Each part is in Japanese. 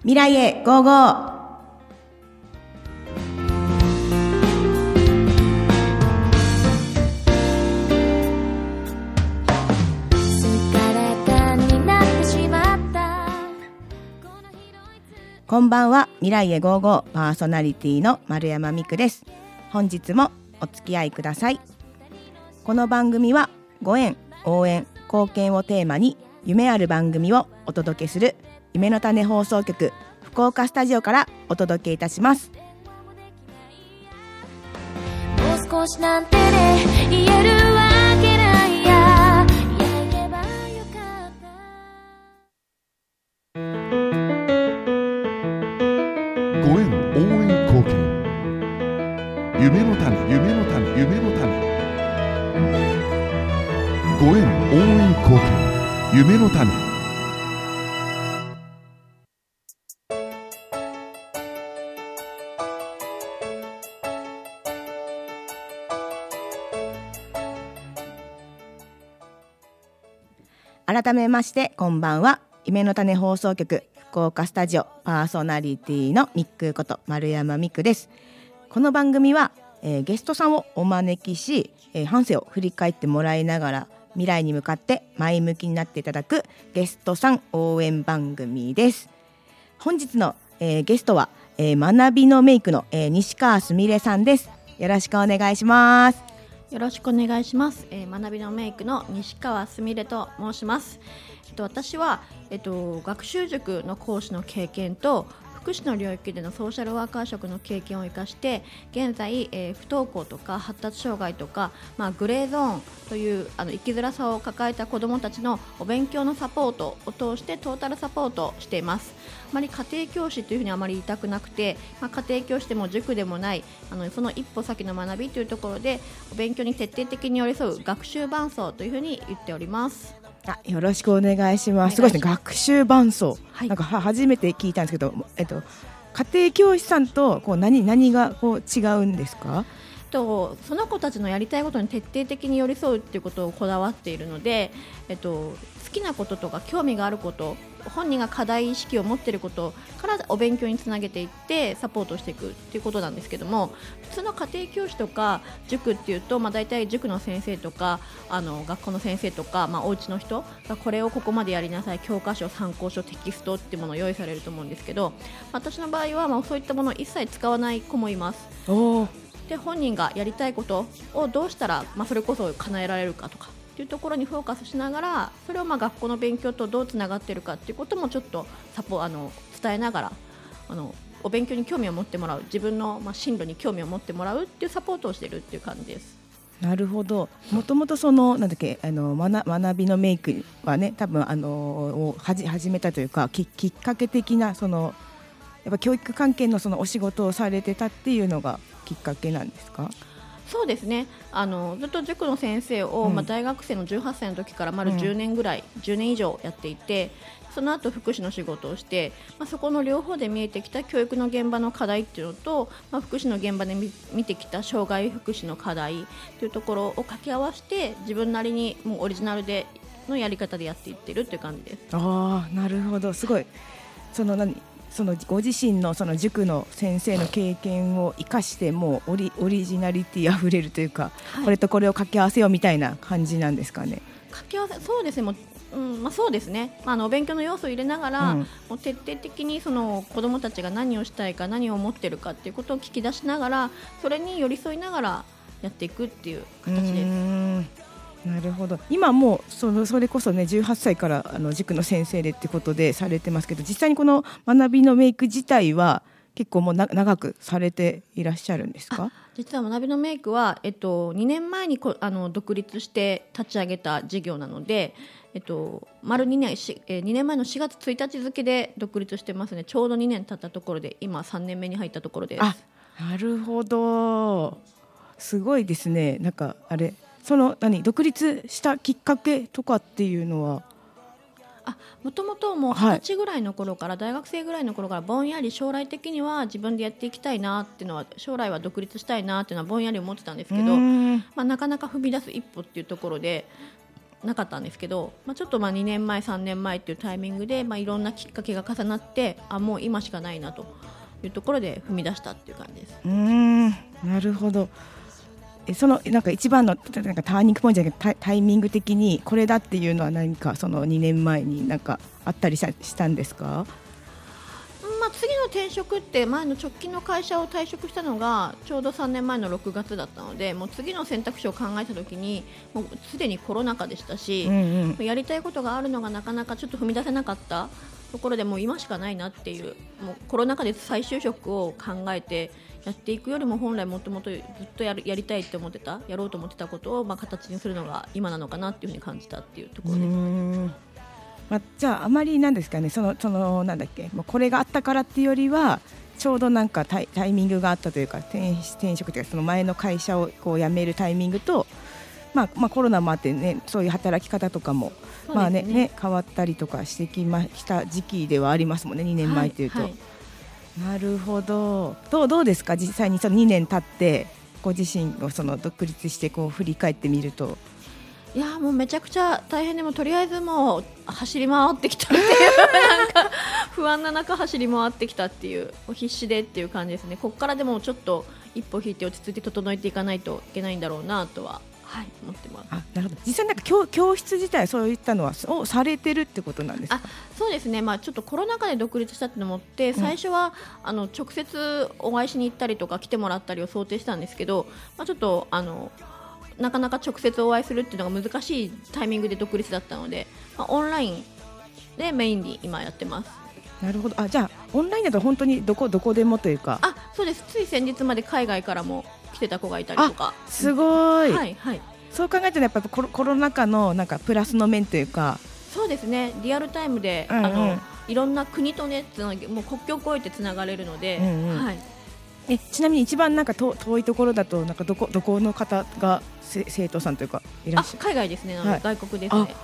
未来へゴーゴー。こんばんは。未来へゴーゴーパーソナリティの丸山美久です。本日もお付き合いください。この番組はご縁、応援、貢献をテーマに夢ある番組をお届けする夢の種放送局福岡スタジオからお届けいたします。 もう少しなんてね言えるわけないや、言えばよかった。 ご縁、応援、貢献、夢の種、夢の種、夢の種。ご縁、応援、貢献、夢の種。 改めましてこんばんは。夢の種放送局福岡スタジオパーソナリティのミックこと丸山美久です。この番組は、ゲストさんをお招きし、半生を振り返ってもらいながら未来に向かって前向きになっていただくゲストさん応援番組です。本日の、ゲストは、学びのメイクの、西川すみれさんです。よろしくお願いします。 よろしくお願いします。学びのメイクの西川すみれと申します。私は、学習塾の講師の経験と福祉の領域でのソーシャルワーカー職の経験を生かして現在、不登校とか発達障害とか、グレーゾーンという生きづらさを抱えた子どもたちのお勉強のサポートを通してトータルサポートをしています。あまり家庭教師というふうにあまり言いたくなくて、家庭教師でも塾でもないその一歩先の学びというところでお勉強に徹底的に寄り添う学習伴走というふうに言っております。 よろしくお願いします。すごいですね、学習伴走、 はい、 なんか初めて聞いたんですけど、家庭教師さんと何が違うんですか？ その子たちのやりたいことに徹底的に寄り添うということをこだわっているので、好きなこととか興味があること、本人が課題意識を持っていることからお勉強につなげていってサポートしていくということなんですけども、普通の家庭教師とか塾っていうと、だいたい塾の先生とか学校の先生とか、お家の人がこれをここまでやりなさい、教科書、参考書、テキストっていうものを用意されると思うんですけど、私の場合はそういったものを一切使わない子もいます。で、本人がやりたいことをどうしたら、それこそ叶えられるかとかっていうところにフォーカスしながら、それを学校の勉強とどうつながっているかっていうこともちょっと伝えながらお勉強に興味を持ってもらう、自分の進路に興味を持ってもらうっていうサポートをしているっていう感じです。 なるほど。もともと学びのメイクはね、多分始めたというかきっかけ的なやっぱ教育関係のお仕事をされてたっていうのがきっかけなんですか？ そうですね、ずっと塾の先生を、大学生の18歳の時から丸10年ぐらい、10年以上やっていて、その後福祉の仕事をして、そこの両方で見えてきた教育の現場の課題っていうのと、福祉の現場で見てきた障害福祉の課題というところを掛け合わせて、自分なりにもうオリジナルでのやり方でやっていってるっていう感じです。 なるほど。すごいご自身の塾の先生の経験を生かしてもうオリジナリティあふれるというか、これとこれを掛け合わせようみたいな感じなんですかね？ 掛け合わせ、そうですね、そうですね、お勉強の要素を入れながら、もう徹底的に子どもたちが何をしたいか、何を思っているかっていうことを聞き出しながら、それに寄り添いながらやっていくっていう形です。 なるほど。今もうそれこそね、18歳から塾の先生でってことでされてますけど、実際にこの学びのメイク自体は結構もう長くされていらっしゃるんですか？ 実は学びのメイクは、2年前に独立して立ち上げた事業なので、丸2年、2年前の4月1日付で独立してますね。ちょうど2年経ったところで、今3年目に入ったところです。 なるほど、すごいですね。なんか独立したきっかけとかっていうのは？ もともともう20歳ぐらいの頃から、大学生ぐらいの頃からぼんやり将来的には自分でやっていきたいなっていうのは、将来は独立したいなっていうのはぼんやり思ってたんですけど、なかなか踏み出す一歩っていうところでなかったんですけど、ちょっと2年前3年前っていうタイミングで、いろんなきっかけが重なってもう今しかないなというところで踏み出したっていう感じです。 なるほど。そのなんか一番のなんかターニングポイントじゃなくてタイミング的にこれだっていうのは何かその2年前になんかあったりしたんですか？ 次の転職って前の直近の会社を退職したのがちょうど3年前の6月だったので、もう次の選択肢を考えた時にもうすでにコロナ禍でしたし、やりたいことがあるのがなかなかちょっと踏み出せなかったところでもう今しかないなっていう、もうコロナ禍で再就職を考えてやっていくよりも本来もともとずっとやりたいって思ってた、やろうと思ってたことを形にするのが今なのかなっていうふうに感じたっていうところです。 じゃああまりなんですかね、そのなんだっけ、もうこれがあったからっていうよりはちょうどなんかタイミングがあったというか、転職というかその前の会社をこう辞めるタイミングと、コロナもあってね、そういう働き方とかも変わったりとかしてきた時期ではありますもんね、2年前というと。なるほど。どうですか、実際にその2年経ってご自身をその独立してこう振り返ってみると。 いやもうめちゃくちゃ大変で、もとりあえずもう走り回ってきたっていうなんか不安な中走り回ってきたっていう、必死でっていう感じですね。ここからでもちょっと一歩引いて落ち着いて整えていかないといけないんだろうなとは、思ってます。 なるほど。実際なんか教室自体そういったのはされてるってことなんですか？ そうですね、ちょっとコロナ禍で独立したってのもあって、最初は直接お会いしに行ったりとか来てもらったりを想定したんですけど、ちょっとなかなか直接お会いするっていうのが難しいタイミングで独立だったので、オンラインでメインに今やってます。 なるほど。じゃあオンラインだと本当にどこでもというか。 そうです。つい先日まで海外からも来てた子がいたりとか。 すごい、そう考えるとやっぱりコロナ禍のなんかプラスの面というか。 そうですね、リアルタイムで、いろんな国とねもう国境を越えてつながれるので、 ちなみに一番なんか遠いところだとなんかどこの方が生徒さんというかいらっしゃる？ 海外ですね、外国ですね。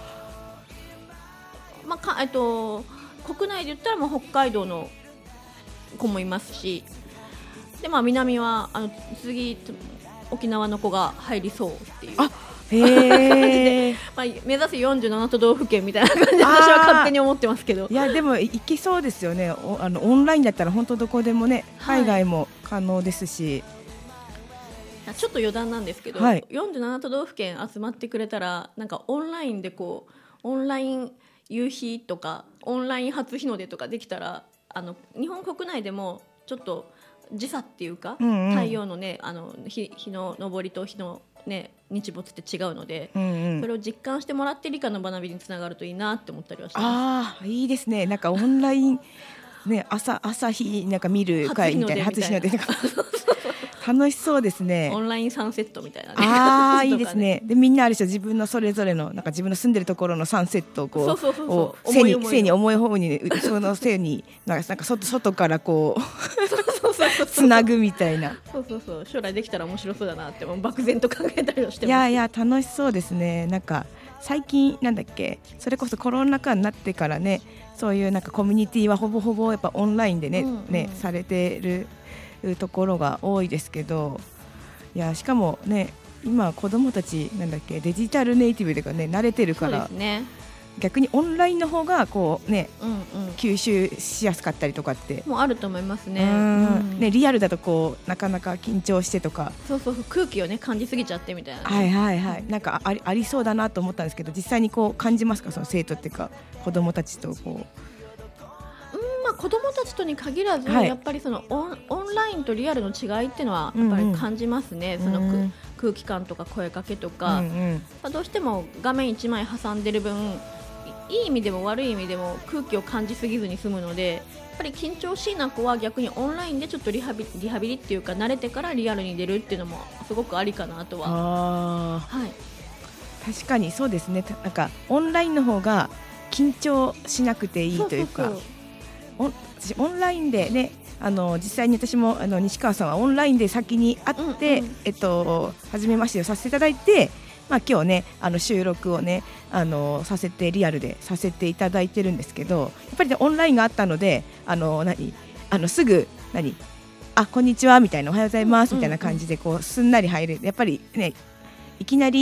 国内で言ったらもう北海道の子もいますし、で南は次沖縄の子が入りそうっていう。目指す47都道府県みたいな感じで私は勝手に思ってますけど。 いやでも行けそうですよね。オンラインだったら本当どこでもね、海外も可能ですし。 ちょっと余談なんですけど、47都道府県集まってくれたらなんかオンラインでオンライン夕日とかオンライン初日の出とかできたら、日本国内でもちょっと時差っていうか、太陽のね日の昇りと日のね日没って違うので、それを実感してもらって理科の学びにつながるといいなって思ったりはしてます。 いいですね。なんかオンラインね、朝日なんか見る会みたいな、初日の出とか楽しそうですね。 オンラインサンセットみたいなね。 いいですね。でみんなある種自分のそれぞれのなんか自分の住んでるところのサンセットをこう背に重い方に、その背になんか外からこうつなぐみたいな。 そう将来できたら面白そうだなって漠然と考えたりはしてます。 いや楽しそうですね。なんか最近なんだっけ、それこそコロナ禍になってからね、そういうなんかコミュニティはほぼやっぱオンラインでね、されてるところが多いですけど、いやしかもね今子どもたちなんだっけ、デジタルネイティブとかね慣れてるから、逆にオンラインの方がこうね、吸収しやすかったりとかってもうあると思いますね。 リアルだとこうなかなか緊張してとか、 空気をね感じすぎちゃってみたいな、 なんかありそうだなと思ったんですけど、実際にこう感じますか、その生徒っていうか子どもたちとこう。 子どもたちとに限らず、やっぱりそのオンラインとリアルの違いっていうのはやっぱり感じますね。その空気感とか声かけとか、どうしても画面1枚挟んでる分、いい意味でも悪い意味でも空気を感じすぎずに済むので、やっぱり緊張しいな子は逆にオンラインでちょっとリハビリっていうか慣れてからリアルに出るっていうのもすごくありかなとは。 確かにそうですね。なんかオンラインの方が緊張しなくていいというか、オンラインでね、実際に私も西川さんはオンラインで先に会って、初めましてをさせていただいて、今日ね収録をねリアルでさせていただいてるんですけど、やっぱり、ね、オンラインがあったのですぐこんにちはみたいな、おはようございますみたいな感じでこうすんなり入れる。やっぱりねいきなり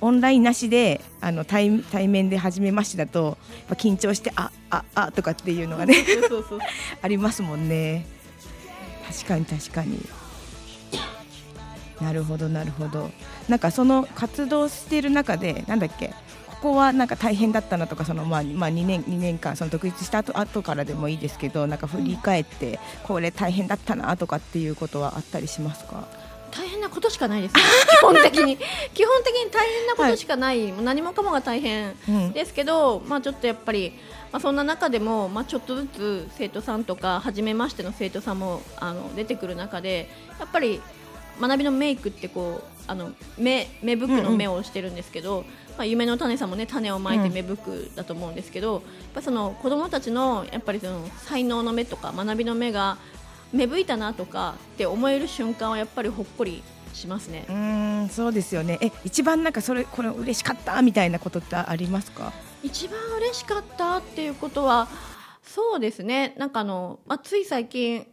オンラインなしで対面で初めましてだとやっぱ緊張してあとかっていうのがねそうありますもんね。確かになるほどなんかその活動している中でなんだっけ、ここはなんか大変だったなとか、その2年間その独立した後からでもいいですけど、なんか振り返ってこれ大変だったなとかっていうことはあったりしますか？ 大変なことしかないですね基本的に大変なことしかない、もう何もかもが大変ですけど、ちょっとやっぱり、そんな中でも、ちょっとずつ生徒さんとか初めましての生徒さんも出てくる中で、やっぱり学びのメイクってこう芽吹くの芽をしてるんですけど、夢の種さんもね種をまいて芽吹くだと思うんですけど、やっぱその子どもたちのやっぱりその才能の芽とか学びの芽が芽吹いたなとかって思える瞬間はやっぱりほっこりしますね。 そうですよね。一番なんかこれ嬉しかったみたいなことってありますか？ 一番嬉しかったっていうことはそうですね、なんかつい最近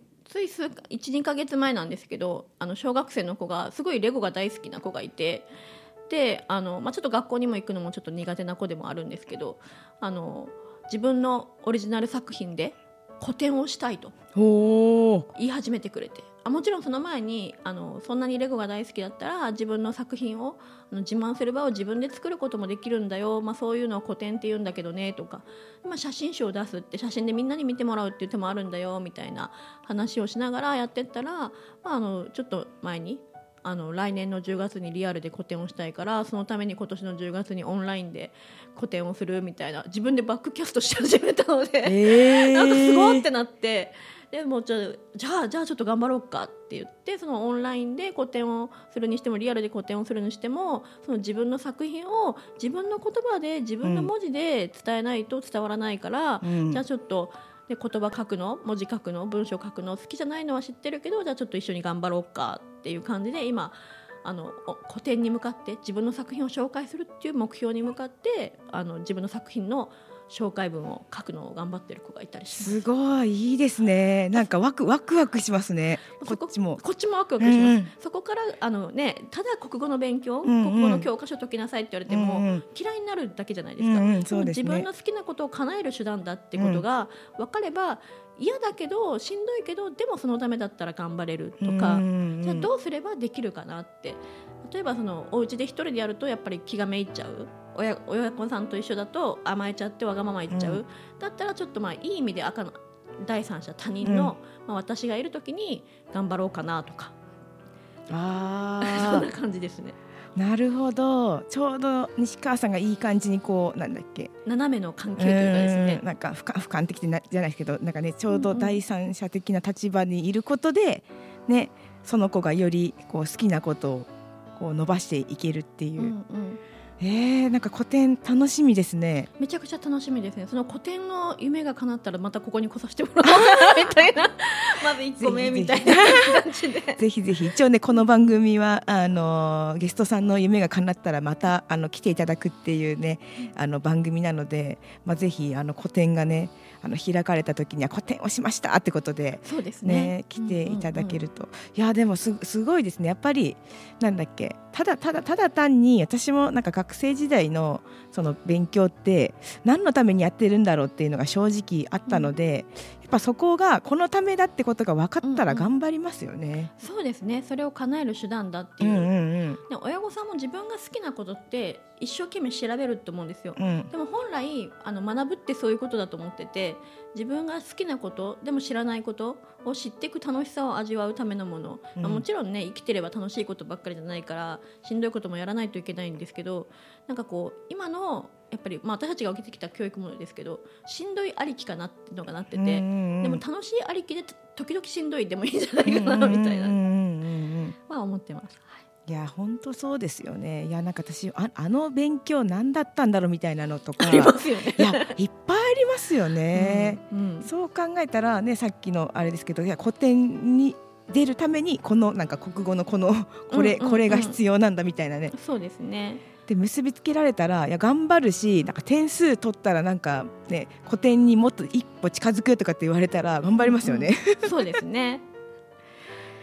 1、2ヶ月前なんですけど、小学生の子がすごいレゴが大好きな子がいて、でちょっと学校にも行くのもちょっと苦手な子でもあるんですけど、自分のオリジナル作品で個展をしたいと言い始めてくれて、もちろんその前にそんなにレゴが大好きだったら自分の作品を自慢する場を自分で作ることもできるんだよ、そういうのを個展って言うんだけどねとか、写真集を出すって写真でみんなに見てもらうっていう手もあるんだよみたいな話をしながらやってったら、ちょっと前に来年の10月にリアルで個展をしたいから、そのために今年の10月にオンラインで個展をするみたいな、自分でバックキャストし始めたので、なんかすごいってなって、でもじゃあちょっと頑張ろうかって言って、そのオンラインで個展をするにしてもリアルで個展をするにしても、その自分の作品を自分の言葉で自分の文字で伝えないと伝わらないから、じゃあちょっとで言葉書くの、文字書くの、文章書くの好きじゃないのは知ってるけど、じゃあちょっと一緒に頑張ろうかっていう感じで、今個展に向かって自分の作品を紹介するっていう目標に向かって自分の作品の紹介文を書くのを頑張ってる子がいたりします。 すごいいいですね。なんかワクワクしますね。こっちもワクワクします、そこからただ国語の勉強、国語の教科書解きなさいって言われても、嫌いになるだけじゃないですか、 そうですね、 自分の好きなことを叶える手段だってことが分かれば、嫌だけどしんどいけどでもそのためだったら頑張れるとか、じゃあどうすればできるかなって、例えばお家で一人でやるとやっぱり気がめいっちゃう、親子さんと一緒だと甘えちゃってわがまま言っちゃう、だったらちょっといい意味で第三者他人の、私がいる時に頑張ろうかなとか、そんな感じですね。 なるほど。ちょうど西川さんがいい感じになんだっけ、 斜めの関係というかですね、 なんか俯瞰的じゃないですけど、なんかね、ちょうど第三者的な立場にいることで、ね、その子がより好きなことを伸ばしていけるっていう、なんか個展楽しみですね。 めちゃくちゃ楽しみですね。その個展の夢が叶ったらまたここに来させてもらおうかなみたいなまず1個目みたいな感じでぜひぜひ、一応ねこの番組はゲストさんの夢が叶ったらまた来ていただくっていうね番組なので、ぜひ個展がね開かれた時には個展をしましたってことで、 そうですね、 来ていただけると、いやでもすごいですね。やっぱりなんだっけ、ただ単に私もなんか学生時代のその勉強って何のためにやってるんだろうっていうのが正直あったので、やっぱそこがこのためだってことが分かったら頑張りますよね。 そうですね、それを叶える手段だっていう、で親御さんも自分が好きなことって一生懸命調べると思うんですよ、でも本来学ぶってそういうことだと思ってて、自分が好きなことでも知らないことを知っていく楽しさを味わうためのもの、もちろんね生きてれば楽しいことばっかりじゃないからしんどいこともやらないといけないんですけど、なんか今のやっぱり、私たちが受けてきた教育もですけど、しんどいありきかなっていうのがなってて、でも楽しいありきで時々しんどいでもいいんじゃないかなみたいな思ってます。 いや本当そうですよね。いやなんか私勉強何だったんだろうみたいなのとかありますよね。 いやいっぱいありますよね、そう考えたらね、さっきのあれですけど、古典に出るためになんか国語のこれが必要なんだみたいなね、 そうですね。 で結びつけられたら頑張るし、なんか点数取ったらなんかね古典にもっと一歩近づくとかって言われたら頑張りますよね、 そうですね。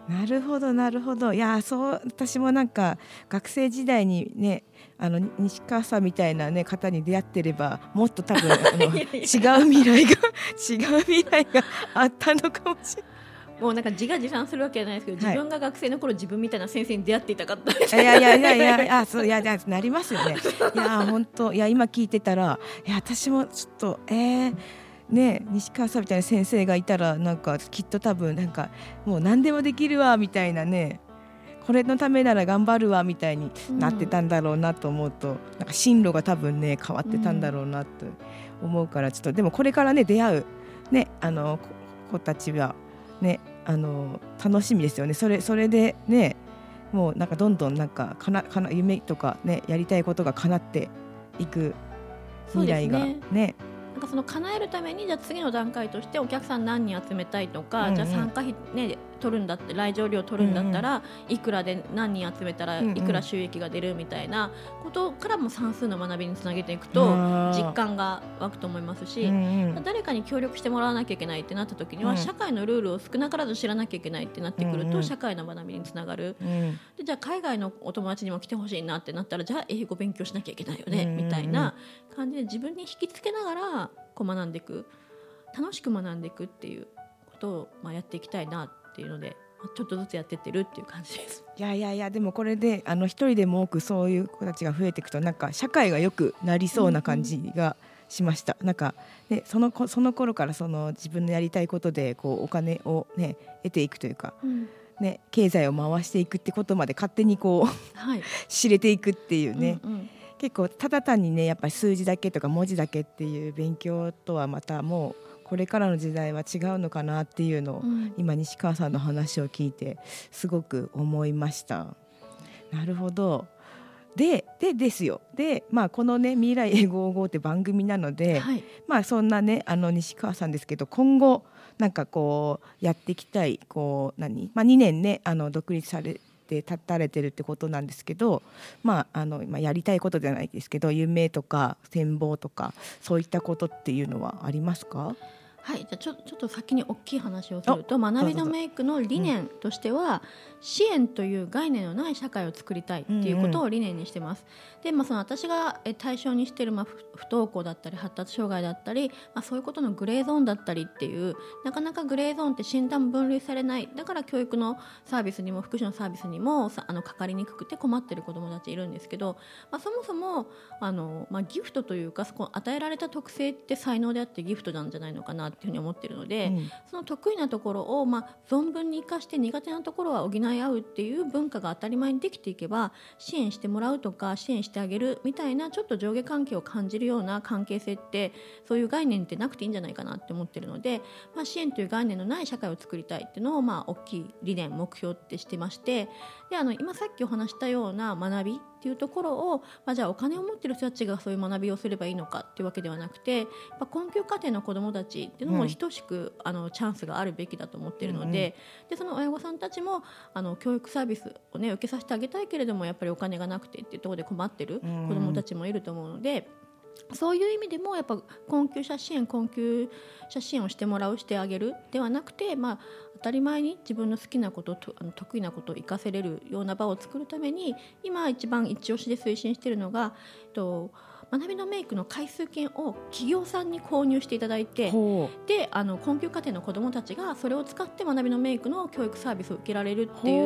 なるほどなるほど。いやそう私もなんか学生時代にね西川さんみたいな、ね、方に出会ってればもっと多分違う未来があったのかもしれない。 もうなんか自画自賛するわけじゃないですけど、自分が学生の頃自分みたいな先生に出会っていたかったみたいな。 そうなりますよね。いや本当今聞いてたら私もちょっとね、西川さんみたいな先生がいたらなんかきっと多分なんかもう何でもできるわみたいなね、これのためなら頑張るわみたいになってたんだろうなと思うと、なんか進路が多分ね変わってたんだろうなと思うから、ちょっとでもこれからね出会う、ね、子たちは、ね、楽しみですよね。それでねもうなんかどんどんなんか夢とか、ね、やりたいことが叶っていく未来がね。 なんかその叶えるためにじゃあ次の段階としてお客さん何人集めたいとか、じゃあ参加費、ね、取るんだって来場料取るんだったら、いくらで何人集めたらいくら収益が出るみたいなことからも算数の学びにつなげていくと実感が湧くと思いますし、誰かに協力してもらわなきゃいけないってなった時には、社会のルールを少なからず知らなきゃいけないってなってくると、社会の学びにつながる、でじゃあ海外のお友達にも来てほしいなってなったら、じゃあ英語勉強しなきゃいけないよね、みたいな感じで自分に引きつけながらこう学んでいく、楽しく学んでいくっていうことをやっていきたいなっていうので、ちょっとずつやってってるっていう感じです。 いやでもこれで一人でも多くそういう子たちが増えていくとなんか社会が良くなりそうな感じがしました。なんか、ね、その頃からその自分のやりたいことでこうお金を、ね、得ていくというか、ね、経済を回していくってことまで勝手にこう、知れていくっていうね、結構ただ単にねやっぱり数字だけとか文字だけっていう勉強とはまたもうこれからの時代は違うのかなっていうのを、今西川さんの話を聞いてすごく思いました。なるほど。ですよ。で、このね未来英語55って番組なので、そんなね西川さんですけど、今後なんかこうやっていきたいこう2年ね独立されて立たれてるってことなんですけど、やりたいことじゃないですけど夢とか展望とかそういったことっていうのはありますか？ はい、じゃあちょっと先に大きい話をすると、学びのメイクの理念としては、支援という概念のない社会を作りたいっていうことを理念にしてます。で、その私が対象にしている、不登校だったり発達障害だったり、そういうことのグレーゾーンだったりっていう、なかなかグレーゾーンって診断分類されない、だから教育のサービスにも福祉のサービスにもかかりにくくて困っている子どもたちいるんですけど、そもそもギフトというか、そこ与えられた特性って才能であってギフトなんじゃないのかなっていうふうに思っているので、その得意なところを存分に生かして苦手なところは補い合うっていう文化が当たり前にできていけば、支援してもらうとか支援してあげるみたいなちょっと上下関係を感じるような関係性って、そういう概念ってなくていいんじゃないかなって思っているので、支援という概念のない社会を作りたいっていうのを大きい理念目標ってしてまして、で今さっきお話したような学びっていうところを、じゃあお金を持っている人たちがそういう学びをすればいいのかっていうわけではなくて、困窮家庭の子どもたちっていうのも等しく、チャンスがあるべきだと思っているので、でその親御さんたちも教育サービスを、受けさせてあげたいけれどもやっぱりお金がなくてっていうところで困っている子どもたちもいると思うので、そういう意味でもやっぱ困窮者支援をしてもらうしてあげるではなくて、当たり前に自分の好きなこと得意なことを活かせれるような場を作るために、今一番一押しで推進しているのが、学びのメイクの回数券を企業さんに購入していただいて、で困窮家庭の子どもたちがそれを使って学びのメイクの教育サービスを受けられるっていう、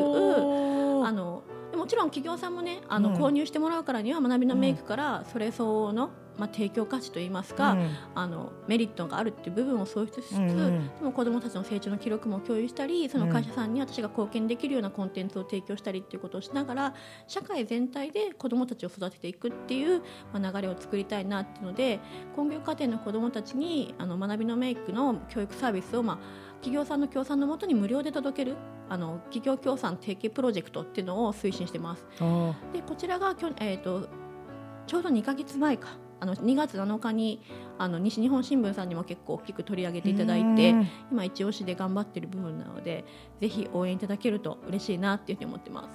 もちろん企業さんもね購入してもらうからには学びのメイクからそれ相応の提供価値といいますか、メリットがあるっていう部分を創出しつつ、でも子どもたちの成長の記録も共有したり、その会社さんに私が貢献できるようなコンテンツを提供したりっていうことをしながら、社会全体で子どもたちを育てていくっていう、流れを作りたいなっていうので、困窮家庭の子どもたちに学びのメイクの教育サービスを企業さんの協賛のもとに無料で届ける企業協賛提携プロジェクトっていうのを推進してます。でこちらがちょうど2ヶ月前か2月7日に西日本新聞さんにも結構大きく取り上げていただいて、今一押しで頑張っている部分なので、ぜひ応援いただけると嬉しいなっていうふうに思ってます。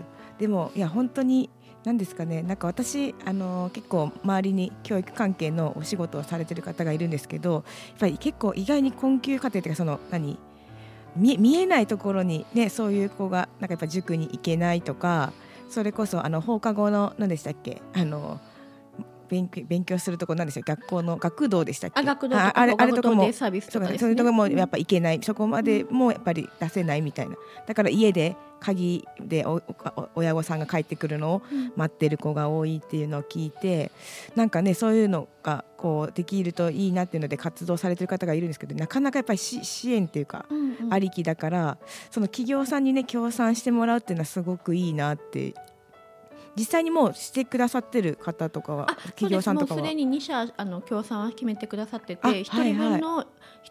でもいや本当に何ですかね、なんか私結構周りに教育関係のお仕事をされてる方がいるんですけど、やっぱり結構意外に困窮家庭というか見えないところに、ね、そういう子がなんかやっぱ塾に行けないとか、それこそ放課後の何でしたっけ、勉強するところ何でしたっけ、学校の学童でしたっけ、 学童とかあれとかもデイサービスとかですね、 そういうところもやっぱ行けない、そこまでもやっぱり出せないみたいな、だから家で鍵で親御さんが帰ってくるのを待ってる子が多いっていうのを聞いて、なんかねそういうのがこうできるといいなっていうので活動されてる方がいるんですけど、なかなかやっぱり支援っていうか、ありきだから、その企業さんにね協賛してもらうっていうのはすごくいいなって。実際にもうしてくださってる方とかは、企業さんとかはもうすでに2社協賛は決めてくださってて、1人分の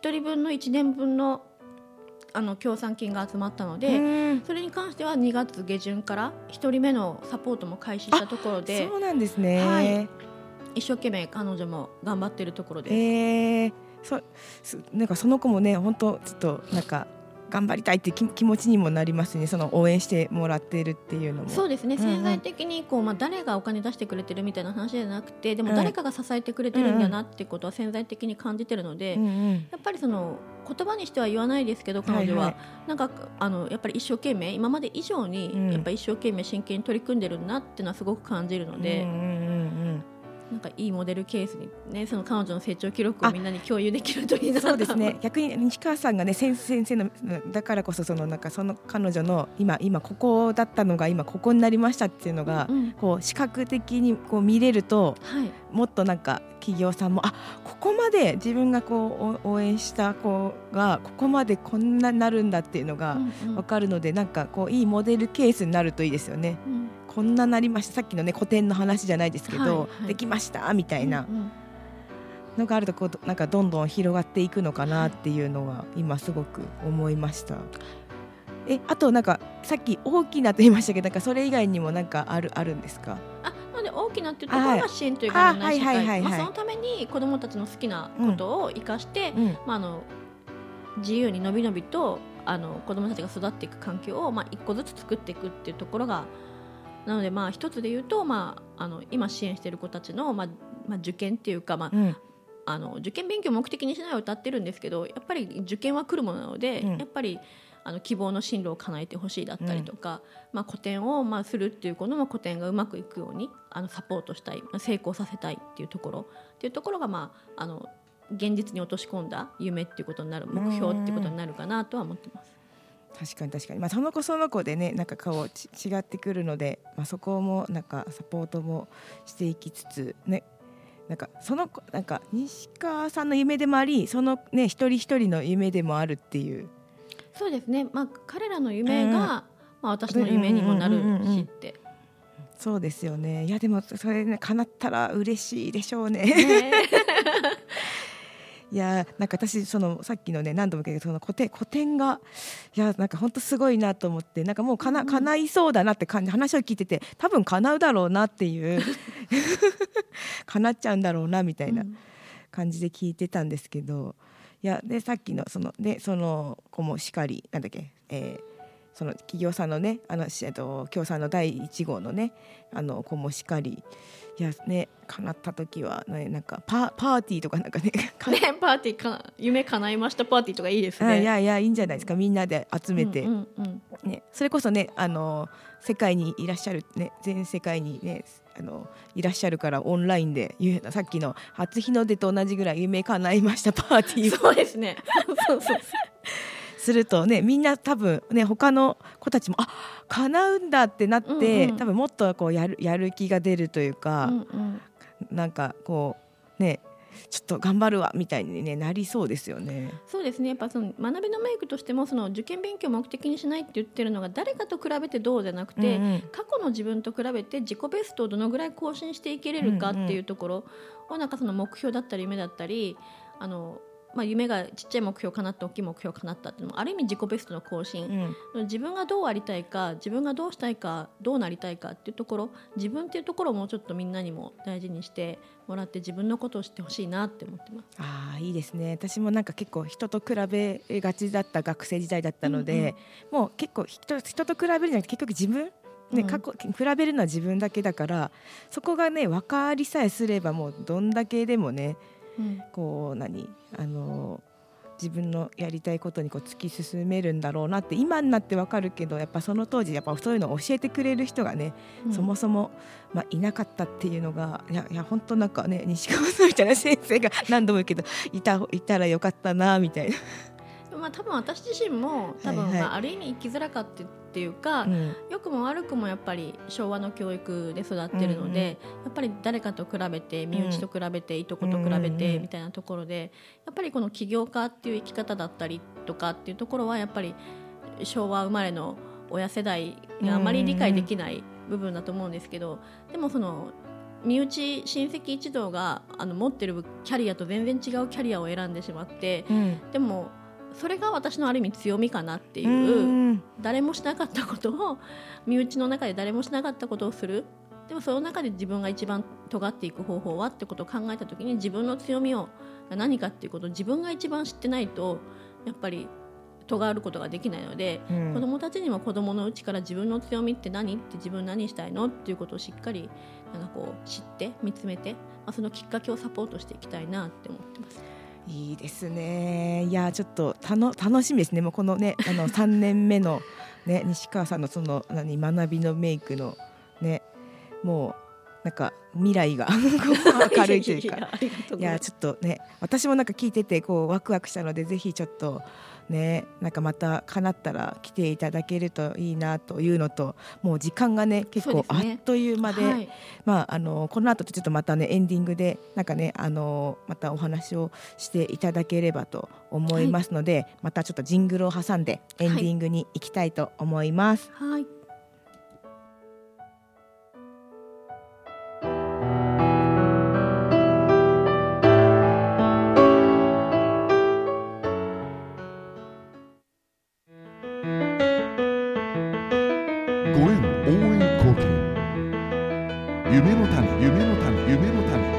1年分の協賛金が集まったので、それに関しては2月下旬から1人目のサポートも開始したところで、 そうなんですね、 はい、一生懸命彼女も頑張っているところです。 なんかその子もね本当ちょっとなんか頑張りたいって気持ちにもなりますね、その応援してもらっているっていうのも。そうですね、 潜在的に誰がお金出してくれてるみたいな話じゃなくて、でも誰かが支えてくれてるんだなってことは潜在的に感じてるので、やっぱりその言葉にしては言わないですけど、彼女はなんかやっぱり一生懸命、今まで以上にやっぱり一生懸命真剣に取り組んでるなっていうのはすごく感じるので、なんかいいモデルケースにね、その彼女の成長記録をみんなに共有できるといいなと。 そうですね、逆に西川さんがね先生のだからこそ、なんかその彼女の今ここだったのが今ここになりましたっていうのが、こう視覚的にこう見れると、もっとなんか企業さんもここまで自分がこう応援した子がここまでこんなになるんだっていうのが分かるので、なんかこういいモデルケースになるといいですよね。こんななりました、さっきのね古典の話じゃないですけど、できましたみたいなのがあると、こうなんかどんどん広がっていくのかなっていうのは今すごく思いました。あとなんかさっき大きなと言いましたけど、なんかそれ以外にもなんかあるんですか？ なので大きなっていうところが支援というかない社会、そのために子どもたちの好きなことを生かして、自由にのびのびと子どもたちが育っていく環境を一個ずつ作っていくっていうところが、なので一つで言うと、今支援している子たちの、受験っていうか、受験勉強を目的にしないを歌ってるんですけど、やっぱり受験は来るものなので、やっぱり希望の進路を叶えてほしいだったりとか、古典をするっていう子の古典がうまくいくようにサポートしたい、成功させたいっていうところが、現実に落とし込んだ夢っていうことになる、目標っていうことになるかなとは思ってます。 確かに、その子その子でね、なんか違ってくるので、そこもなんかサポートもしていきつつね、なんかなんか西川さんの夢でもあり、そのね一人一人の夢でもあるっていう。 そうですね、彼らの夢が、私の夢にもなるしって、 そうですよね。いやでもそれね叶ったら嬉しいでしょうね。いやなんか私さっきのね何度も言うけど、古典がなんか本当すごいなと思って、なんかもう叶いそうだなって感じ、話を聞いてて多分叶うだろうなっていう叶っちゃうんだろうなみたいな感じで聞いてたんですけど、でさっきのその子もしかり、なんだっけ、その企業さんのね協賛の第1号のね子もしかり、叶った時は、なんかパーティーとかなんかねパーティー夢叶いましたパーティーとかいいですね。 いいんじゃないですか、みんなで集めて、それこそね世界にいらっしゃるね、全世界にねいらっしゃるから、オンラインでさっきの初日の出と同じぐらい夢叶いましたパーティーそうですねそうするとね、みんな多分ね他の子たちも叶うんだってなって、多分もっとこうやる気が出るというか、なんかこうねちょっと頑張るわみたいに、ね、なりそうですよね。 そうですね、やっぱその学びのメイクとしても、その受験勉強を目的にしないって言ってるのが誰かと比べてどうじゃなくて、過去の自分と比べて自己ベストをどのぐらい更新していけれるかっていうところを、なんかその目標だったり夢だったり、夢がちっちゃい目標かなって大きい目標かなったっていうのもある意味自己ベストの更新、自分がどうありたいか、自分がどうしたいか、どうなりたいかっていうところ、自分っていうところをもうちょっとみんなにも大事にしてもらって、自分のことを知ってほしいなって思ってます。 いいですね。私もなんか結構人と比べがちだった学生時代だったので、もう結構人と比べるんじゃなくて、結局自分過去比べるのは自分だけだから、そこがね分かりさえすれば、もうどんだけでもね、こう自分のやりたいことにこう突き進めるんだろうなって今になってわかるけど、やっぱその当時やっぱそういうのを教えてくれる人がね、そもそも、いなかったっていうのが、いや本当なんかね、西川さんみたいな先生が何度も言うけどいたらよかったなみたいな。 多分私自身も多分、ある意味生きづらかったっていうか、良くも悪くもやっぱり昭和の教育で育ってるので、やっぱり誰かと比べて、身内と比べて、いとこと比べてみたいなところで、やっぱりこの起業家っていう生き方だったりとかっていうところはやっぱり昭和生まれの親世代があまり理解できない部分だと思うんですけど、でもその身内親戚一同が持ってるキャリアと全然違うキャリアを選んでしまって、でもそれが私のある意味強みかなっていう、誰もしなかったことを、身内の中で誰もしなかったことをする、でもその中で自分が一番尖っていく方法はってことを考えたときに、自分の強みを何かっていうことを自分が一番知ってないとやっぱり尖ることができないので、子どもたちにも子どものうちから自分の強みって何って自分何したいのっていうことをしっかり知って見つめて、そのきっかけをサポートしていきたいなって思ってます。 いいですね。いやちょっと楽しみですね。もうこのね3年目の、ね、西川さんのその学びのメイクのね、もうなんか未来が明るいというかいやちょっとね、私もなんか聞いててこうワクワクしたので、ぜひちょっとね、なんかまた叶ったら来ていただけるといいなというのと、もう時間がね結構あっという間で、この後ちょっとまたねエンディングでなんかねまたお話をしていただければと思いますので、またちょっとジングルを挟んでエンディングに行きたいと思います。 はい。 夢の種夢の種夢の種、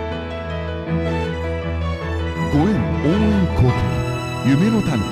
ご縁応援貢献夢の種。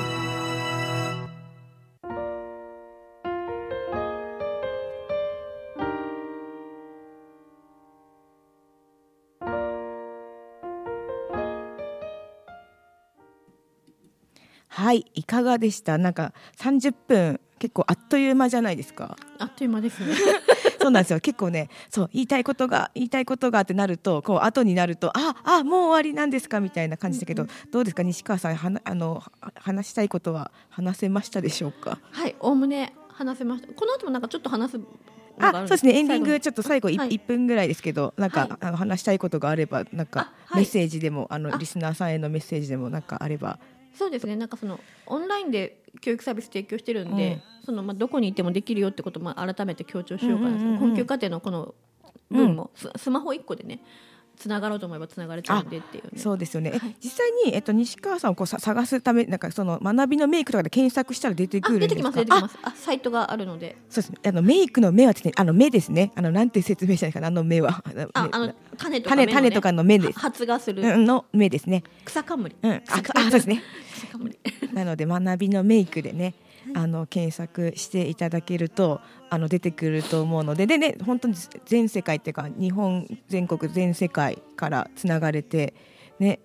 はい、いかがでした？なんか30分結構あっという間じゃないですか？ あっという間ですね。 そうなんですよ。結構ね、そう言いたいことがってなると、こう後になるともう終わりなんですかみたいな感じだけど、どうですか西川さん、話したいことは話せましたでしょうか？ はい、おおむね話せました。この後もなんかちょっと話すそうですね、エンディングちょっと最後 1分ぐらいですけど、なんか、話したいことがあれば、なんかメッセージでもリスナーさんへのメッセージでもなんかあれば。 そうですね、なんかそのオンラインで教育サービス提供してるんで、どこにいてもできるよってことも改めて強調しようかな、困窮家庭のこの分も、スマホ1個でねつながろうと思えばつながれちゃうんでっていう、ね、 そうですよね、実際に、西川さんをこう探すため、なんかその学びのメイクとかで検索したら出てくるんですか？ 出てきます。サイトがあるので。 そうですね、メイクの目はですね、目ですね、なんて説明したらいいかな、目は種とか目の、ね、 種とかの目です。 発芽するの目ですね。 草冠、 そうですね。 草冠なので学びのメイクでね、検索していただけると出てくると思うので、でね、本当に全世界っていうか日本全国全世界からつながれてね、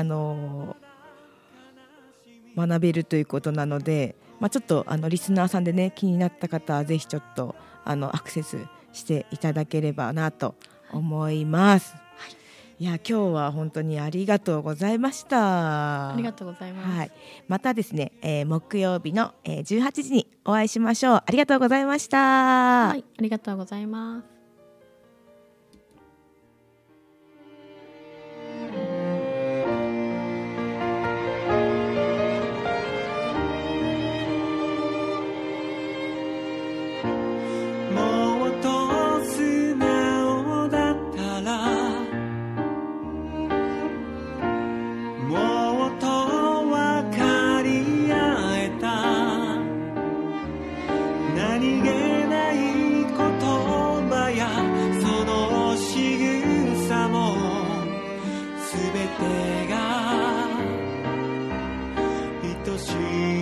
学べるということなので、ちょっとリスナーさんでね気になった方はぜひちょっとアクセスしていただければなと思います。いや今日は本当にありがとうございました。 ありがとうございます。 またですね、木曜日の18時にお会いしましょう。ありがとうございました。 ありがとうございます。 愛しい